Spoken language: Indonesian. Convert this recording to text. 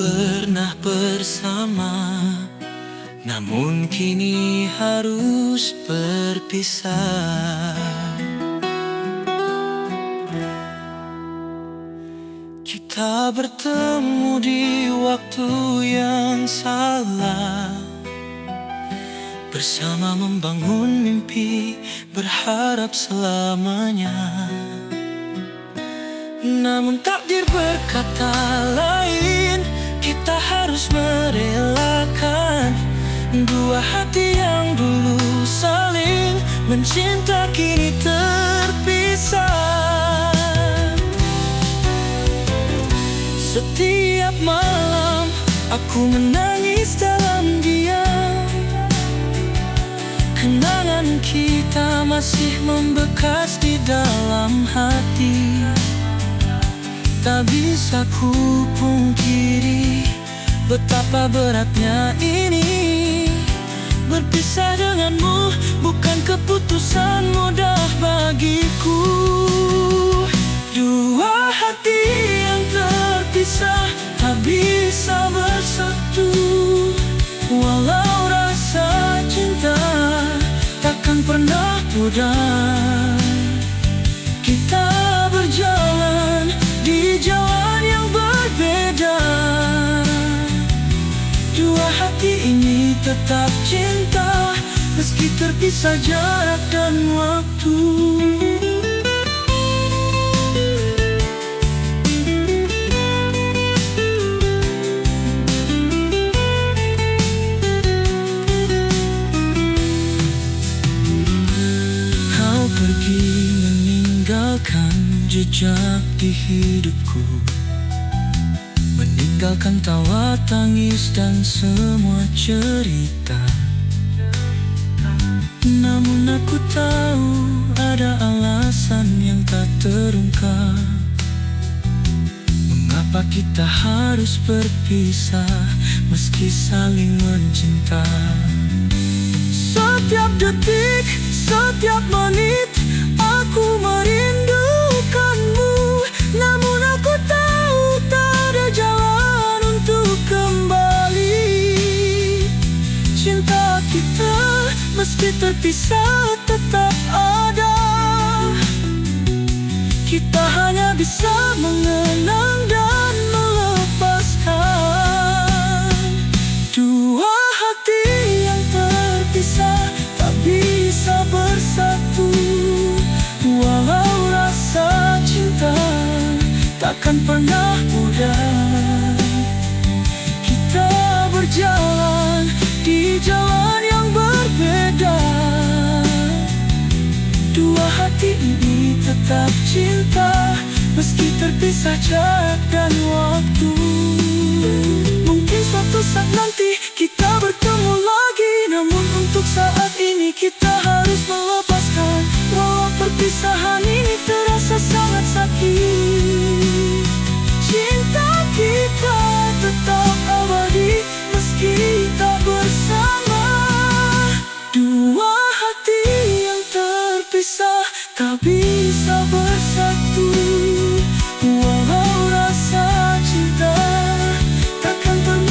pernah bersama, namun kini harus berpisah. Kita bertemu di waktu yang salah, bersama membangun mimpi, berharap selamanya. Namun takdir berkata lain, kita harus merelakan dua hati yang dulu saling mencinta kini terpisah. Setiap malam aku menangis dalam diam, kenangan kita masih membekas di dalam hati. Tak bisa ku pungkiri betapa beratnya ini. Berpisah denganmu bukan keputusan mudah bagiku. Dua hati yang terpisah tak bisa bersatu, walau rasa cinta takkan pernah pudar. Kita berjalan di jalan yang berbeda, dua hati ini tetap cinta meski terpisah jarak dan waktu. Kau pergi meninggalkan jejak di hidupku, meninggalkan tawa tangis dan semua cerita. Namun aku tahu ada alasan yang tak terungkap, mengapa kita harus berpisah meski saling mencinta. Setiap detik, setiap menit aku merindukanmu, namun aku tahu tak ada jalan untuk kembali. Cinta kita meski terpisah tetap ada, kita hanya bisa mengenang dan melepaskan. Dua hati yang terpisah tak bisa bersatu, walau rasa cinta takkan pernah mudah. Kita berjalan di jalan yang berbeda, dua hati ini tetap cinta meski terpisah jarak dan waktu. Mungkin suatu saat nanti kita bertemu lagi, namun untuk saat ini kita harus melepaskan. Walau perpisahan